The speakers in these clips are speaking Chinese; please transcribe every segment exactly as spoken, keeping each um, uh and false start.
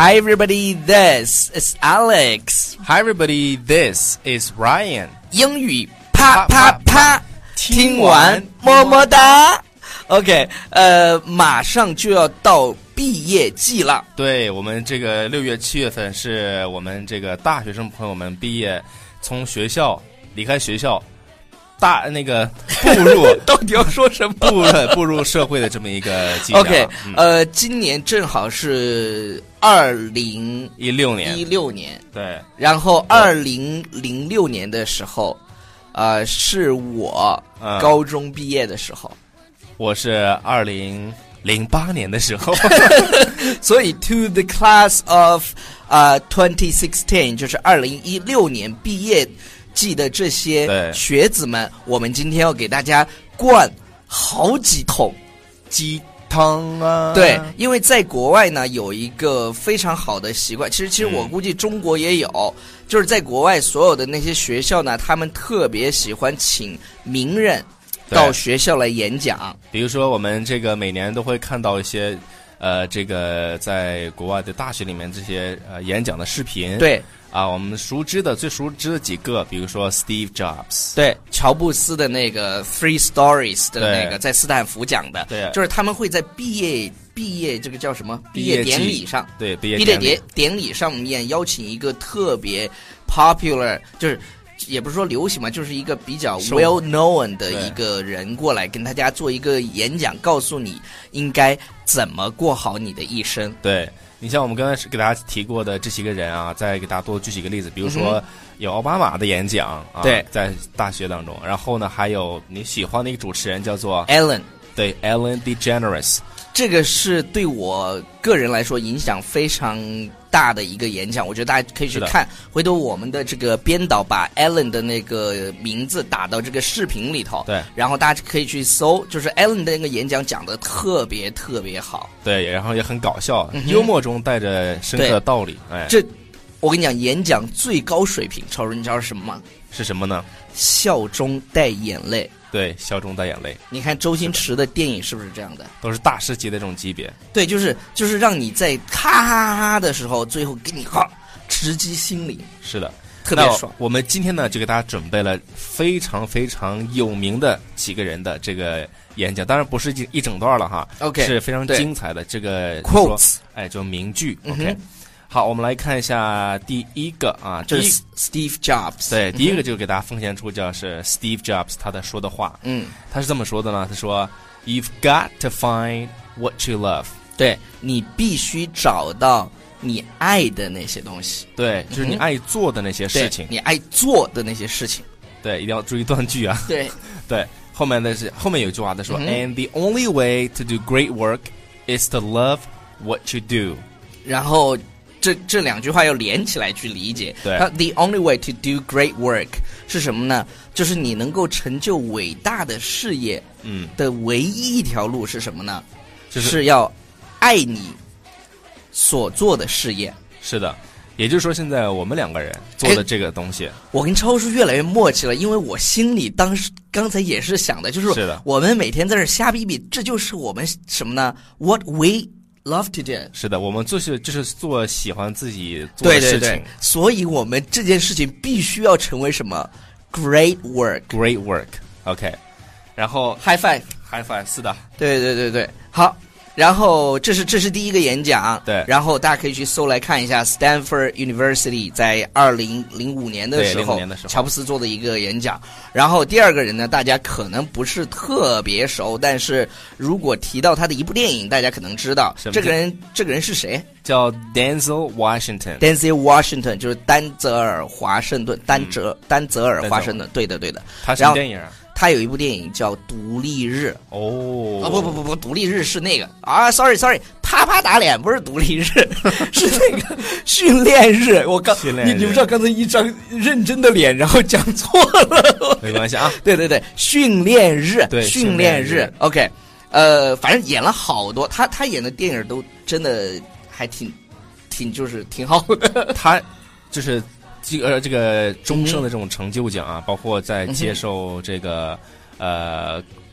Hi everybody, this is Alex. Hi everybody, this is Ryan. 英语啪啪啪，听完完么么哒。OK， 呃，马上就要到毕业季了。 对，我们这个六月、七月份是我们这个大学生朋友们毕业，从学校离开学校。大那个步入到底要说什么？ 步入步入社会的这么一个季节。 OK，、嗯、呃，今年正好是二零一六年， 一六年， 对。 然后二零零六年的时候，呃，是我高中毕业的时候。 嗯、我是二零零八年的时候。 所以 ，to the class of 呃、uh, twenty sixteen， 就是二零一六年毕业季的这些学子们，我们今天要给大家灌好几桶鸡汤啊！ 对，因为在国外呢有一个非常好的习惯，其实其实我估计中国也有，嗯、就是在国外所有的那些学校呢，他们特别喜欢请名人到学校来演讲。 比如说，我们这个每年都会看到一些。呃，这个在国外的大学里面这些呃演讲的视频， 对啊，我们熟知的最熟知的几个，比如说 Steve Jobs， 对，乔布斯的那个 Three Stories 的那个在斯坦福讲的， 对， 就是他们会在毕业毕业这个叫什么毕业典礼上， 对，毕业毕业典典礼上面邀请一个特别 popular， 就是。也不是说流行嘛，就是一个比较 well known 的一个人过来跟大家做一个演讲，告诉你应该怎么过好你的一生。 对，你像我们刚才给大家提过的这几个人啊，再给大家多举几个例子，比如说有奥巴马的演讲啊， 对， 在大学当中，然后呢还有你喜欢的一个主持人叫做 Ellen， 对 Ellen DeGeneres， 这个是对我个人来说影响非常大的一个演讲，我觉得大家可以去看。回头我们的这个编导把 Ellen 的那个名字打到这个视频里头， 对， 然后大家可以去搜，就是 Ellen 的那个演讲讲的特别特别好， 对，然后也很搞笑，嗯、幽默中带着深刻的道理。哎， 这我跟你讲，演讲最高水平，超人你知道是什么吗？ 是什么呢？ 笑中带眼泪。 对，笑中带眼泪。 你看周星驰的电影是不是这样的？ 都是大师级的这种级别。 对，就是就是让你在哈哈哈的时候，最后给你哈直击心灵。 是的， 特别爽。 我们今天呢，就给大家准备了非常非常有名的几个人的这个演讲，当然不是一整段了哈 ，OK， 是非常精彩的这个 quotes， 哎，就名句。 嗯、 OK， 好，我们来看一下第一个啊， 这是 Steve Jobs。 对，第一个就给大家奉献出叫是 Steve Jobs 他的说的话。 嗯， 他是这么说的呢，他说 ，You've got to find what you love。 对，你必须找到你爱的那些东西。 对，就是你爱做的那些事情。 嗯、你爱做的那些事情。 对，一定要注意断句啊。 对， 对，后面的是后面有一句话他说、嗯、，And the only way to do great work is to love what you do。 然后。这这两句话要连起来去理解。 对， 它 the only way to do great work 是什么呢？就是你能够成就伟大的事业， 嗯， 的唯一一条路是什么呢？ 就是、 是要爱你所做的事业。 是的，也就是说，现在我们两个人做的这个东西， 我跟超叔越来越默契了，因为我心里当时刚才也是想的，就是是的， 我们每天在这瞎逼逼，这就是我们什么呢 ？What we love to do。 是的，我们就是就是做喜欢自己做的事情。 对对对，所以我们这件事情必须要成为什么 great work great work OK， 然后 high five high five 是的， 对对对对，好。然后这是这是第一个演讲， 对。 然后大家可以去搜来看一下 Stanford University 在二零零五年的时候，乔布斯做的一个演讲。然后第二个人呢，大家可能不是特别熟，但是如果提到他的一部电影，大家可能知道这个人。这个人是谁？ 叫 Denzel Washington。Denzel Washington 就是丹泽尔华盛顿，丹泽、嗯、丹泽尔华盛顿，对的对的。 他什么电影啊？ 他有一部电影叫《独立日》 哦， 啊、哦、不不不不，独立日是那个啊 ，sorry sorry， 啪啪打脸不是独立日，是那个训练日。我刚你你不知道刚才一张认真的脸，然后讲错了， 没关系啊。 对对对，训练日， 对训练日 ，OK， 呃，反正演了好多，他他演的电影都真的还挺挺就是挺好的， 他就是。这个这个终生的这种成就奖啊，嗯、包括在接受这个、嗯、呃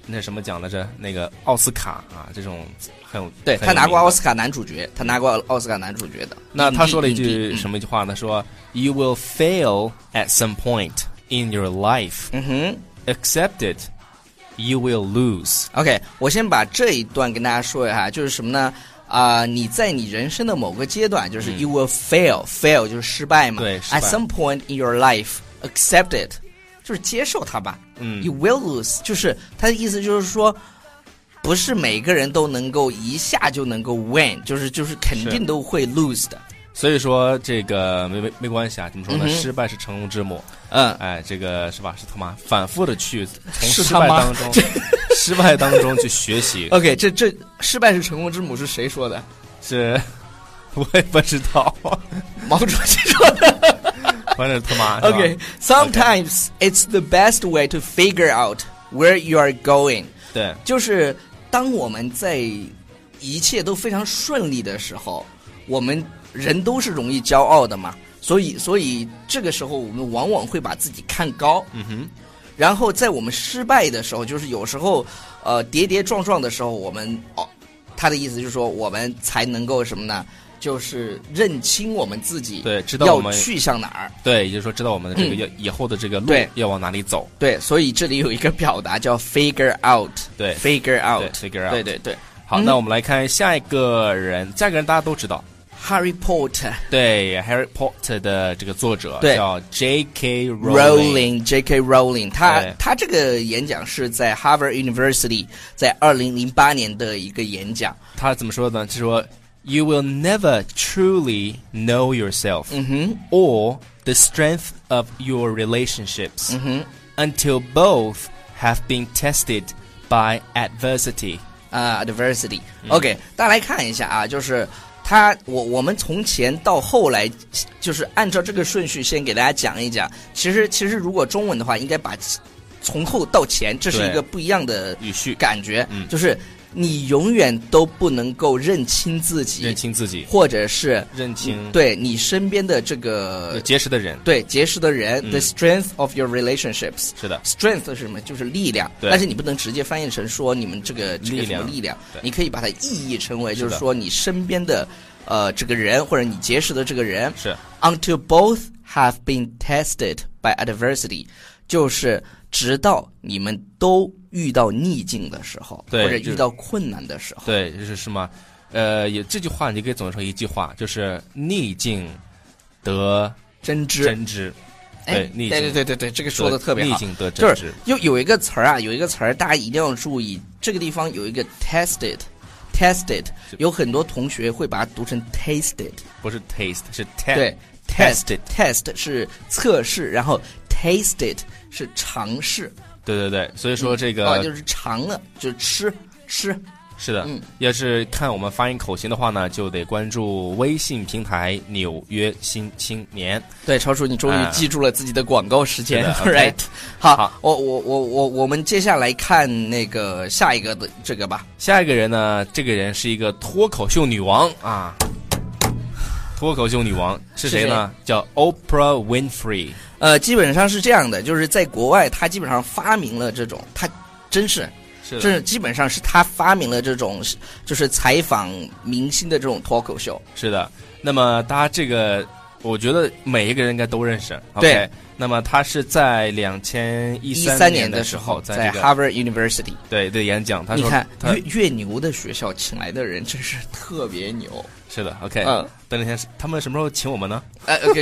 那什么奖来着？那个奥斯卡啊，这种很有对他拿过奥斯卡男主角，他拿过奥斯卡男主角的。 那他说了一句什么一句话呢？说 You will fail at some point in your life. 嗯哼 Accept it. You will lose. OK， 我先把这一段跟大家说一下，就是什么呢？啊、呃，你在你人生的某个阶段，就是 you will fail，fail、嗯、就是失败嘛。 对，失败。 At some point in your life, accept it， 就是接受它吧。 嗯 ，you will lose， 就是他的意思就是说，不是每个人都能够一下就能够 win， 就是就是肯定都会 lose 的。 所以说这个没没没关系啊，怎么说呢？嗯、失败是成功之母。 嗯， 哎，这个是吧？是他妈反复的去从失败当中，失败当中去学习。 OK， 这这失败是成功之母是谁说的？ 是，我也不知道， 毛主席说的。 反正他妈。 OK，sometimes、okay. it's the best way to figure out where you are going。 对， 就是当我们在一切都非常顺利的时候，我们人都是容易骄傲的嘛。所以，所以这个时候我们往往会把自己看高， 嗯哼。 然后在我们失败的时候，就是有时候，呃，跌跌撞撞的时候，我们哦，他的意思就是说，我们才能够什么呢？就是认清我们自己， 对，知道我们要去向哪儿。 对，也就是说，知道我们的这个要、嗯、以后的这个路要往哪里走。 对，所以这里有一个表达叫 figure out， 对 ，figure out， figure out， 对对对。 好、嗯，那我们来看下一个人，下一个人大家都知道。 Harry Potter， 对 Harry Potter 的这个作者叫 J K Rowling J K Rowling， 他他这个演讲是在 Harvard University 在二零零八年的一个演讲。 他怎么说呢？就是说 You will never truly know yourself、 嗯、 or the strength of your relationships、 嗯、 until both have been tested by adversity。 啊、uh, adversity、嗯、OK， 大家来看一下啊，就是他我我们从前到后来，就是按照这个顺序先给大家讲一讲。其实其实如果中文的话，应该把从后到前，这是一个不一样的语序感觉。 嗯， 就是你永远都不能够认清自己， 认清自己， 或者是认清对你身边的这个结识的人， 对结识的人、 嗯、 ，the strength of your relationships。 是的 ，strength 是什么？就是力量。 对， 但是你不能直接翻译成说你们这个这个什么力量，你可以把它意译成为就是说你身边的呃这个人或者你结识的这个人是 until both have been tested by adversity， 就是直到你们都遇到逆境的时候， 对， 或者遇到困难的时候， 对，就是什么，呃，也这句话你可以总结成一句话，就是逆境得真知， 真知，对，逆境， 对对对对对，这个说的特别好， 逆境得真知。 就是有有一个词儿啊，有一个词儿，大家一定要注意，这个地方有一个 tested。tested 有很多同学会把它读成 tasted， 不是 taste 是 test， 对 test test 是测试，然后 tasted 是尝试。 对对对，所以说这个、 嗯哦、就是尝了，就是吃吃。 是的， 嗯， 要是看我们发音口型的话呢，就得关注微信平台《纽约新青年》。 对，超叔，你终于记住了自己的广告时间、 啊、 ，right？ 好， 好，我我我我我们接下来看那个下一个的这个吧。 下一个人呢，这个人是一个脱口秀女王啊，脱口秀女王是谁呢？是叫 Oprah Winfrey。 呃，基本上是这样的，就是在国外，他基本上发明了这种，他真是。 是这基本上是他发明了这种，就是采访明星的这种脱口秀。 是的，那么他这个，我觉得每一个人应该都认识。 对。 Okay, 那么他是在两千一三年的时候， 在 Harvard University 对对演讲。他说你看越越牛的学校请来的人真是特别牛。 是的 ，OK， 嗯， 等那天他们什么时候请我们呢？ 哎 ，OK，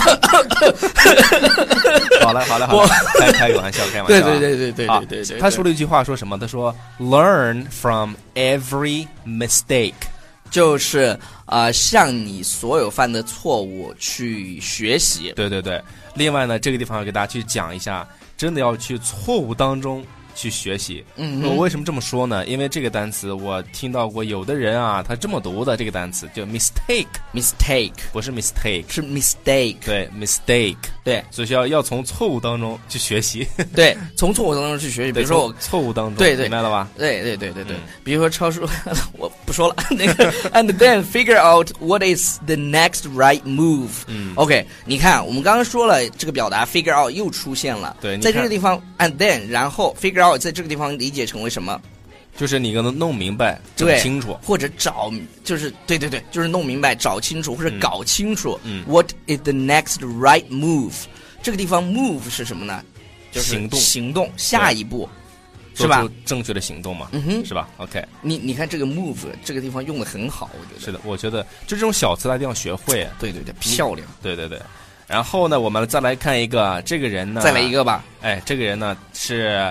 好了好了好了，开开个玩笑，开玩笑。 对对对对对对对对。 他说了一句话，说什么？他说 ：“Learn from every mistake。” 就是啊、呃，向你所有犯的错误去学习。 对对对。另外呢，这个地方要给大家去讲一下，真的要去错误当中去学习。 嗯， 我为什么这么说呢？因为这个单词我听到过，有的人啊，他这么读的这个单词叫 mistake，mistake 不是 mistake， 是 mistake， 对 mistake， 对， 所以要要从错误当中去学习。 对，从错误当中去学习。比如说我错误当中， 对对， 明白了吧？ 对对对对对。嗯、比如说超叔，我不说了。那个 and then figure out what is the next right move。 嗯 ，OK， 你看我们刚刚说了这个表达 figure out 又出现了， 对， 在这个地方 and then 然后 figure out 在这个地方理解成为什么？ 就是你能弄明白、整清楚， 或者找，就是对对对，就是弄明白、找清楚或者搞清楚。 嗯 ，What is the next right move？ 这个地方 move 是什么呢？就是行动， 行动，下一步，是吧？ 做出正确的行动嘛， 嗯哼， 是吧 ？OK， 你你看这个 move 这个地方用的很好，我觉得是的，我觉得就这种小词大家一定要学会。 对对对，漂亮。 对对对，然后呢，我们再来看一个，这个人呢， 再来一个吧。 哎，这个人呢是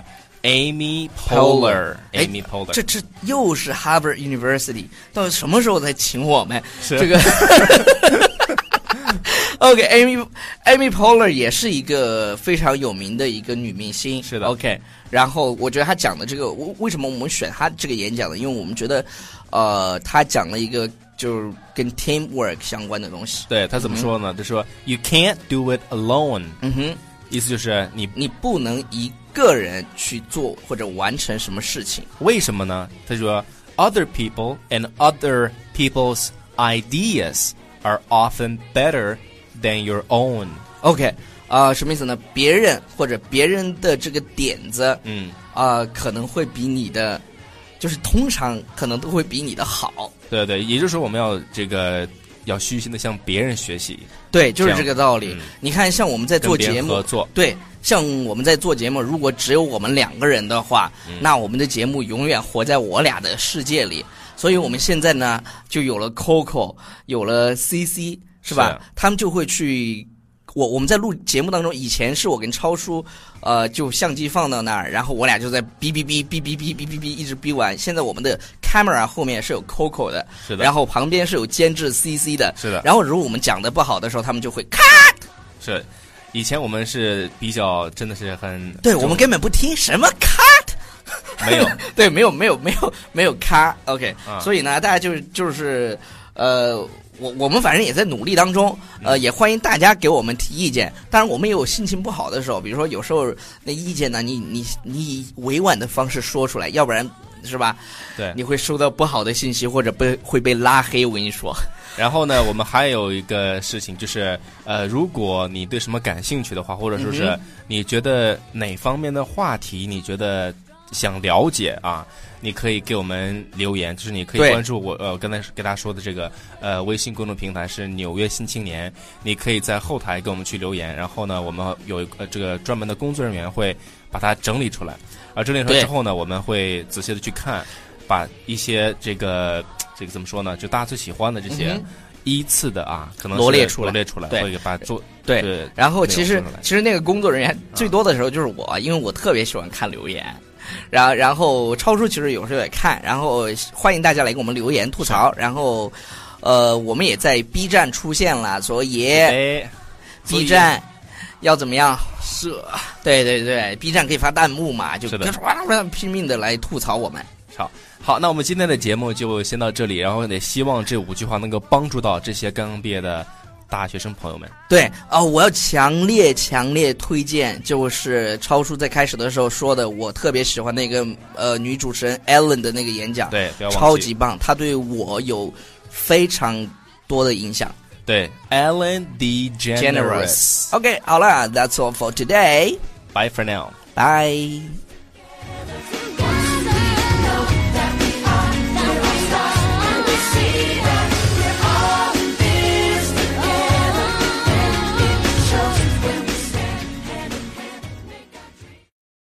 Amy Poehler。Amy Poehler， 这这又是 Harvard University， 到底什么时候才请我们？ 是这个。OK，Amy Amy Poehler 也是一个非常有名的一个女明星， 是的。 OK， 然后我觉得她讲的这个，为什么我们选她这个演讲呢？因为我们觉得，呃，她讲了一个就是跟 teamwork 相关的东西。 对，她怎么说呢？嗯、就说 You can't do it alone。 嗯哼， 意思就是你你不能一个人去做或者完成什么事情。 为什么呢？他说 Other people and other people's ideas are often better.than your own. OK， 啊、呃，什么意思呢？别人或者别人的这个点子， 嗯， 啊、呃，可能会比你的，就是通常可能都会比你的好。 对对，也就是说我们要这个要虚心的向别人学习。 对，就是这个道理。 嗯、 你看，像我们在做节目， 合作， 对，像我们在做节目，如果只有我们两个人的话，嗯、那我们的节目永远活在我俩的世界里。所以我们现在呢，就有了 Coco， 有了 C C。是吧？ 是他们就会去，我我们在录节目当中，以前是我跟超叔，呃，就相机放到那儿，然后我俩就在哔哔哔哔哔哔哔哔哔一直哔完。现在我们的 camera 后面是有 Coco 的， 是的， 然后旁边是有监制 C C 的， 是的。 然后如果我们讲的不好的时候，他们就会 cut。 是，以前我们是比较真的是很， 对我们根本不听什么 cut， 没有， 对，没有没有没有没有 cut。OK，、 嗯、 所以呢，大家就是就是呃。我我们反正也在努力当中，呃，也欢迎大家给我们提意见。当然，我们也有心情不好的时候，比如说有时候那意见呢，你你你以委婉的方式说出来，要不然是吧？ 对， 你会收到不好的信息，或者被会被拉黑。我跟你说。 然后呢，我们还有一个事情就是，呃，如果你对什么感兴趣的话，或者说是你觉得哪方面的话题，你觉得想了解啊？你可以给我们留言，就是你可以关注我呃刚才给大家说的这个呃微信公众平台是纽约新青年，你可以在后台给我们去留言，然后呢我们有一个这个专门的工作人员会把它整理出来，啊整理出来之后呢我们会仔细的去看，把一些这个这个怎么说呢，就大家最喜欢的这些。嗯依次的啊，可能罗列出来， 罗列出来，会给把做对。 对然后其实其实那个工作人员最多的时候就是我，啊、因为我特别喜欢看留言。然后然后超叔其实有时候也看，然后欢迎大家来给我们留言吐槽。然后呃，我们也在 B 站出现了，所以 B 站要怎么样？ 是， 对对对 ，B 站可以发弹幕嘛，就拼命的来吐槽我们。 好。好，那我们今天的节目就先到这里，然后也希望这五句话能够帮助到这些刚刚毕业的大学生朋友们。 对啊、呃，我要强烈强烈推荐，就是超叔在开始的时候说的，我特别喜欢那个呃女主持人 Ellen 的那个演讲， 对，不要忘记， 超级棒，她对我有非常多的影响。 对 ，Ellen DeGeneres。 OK， 好了 ，That's all for today. Bye for now. Bye.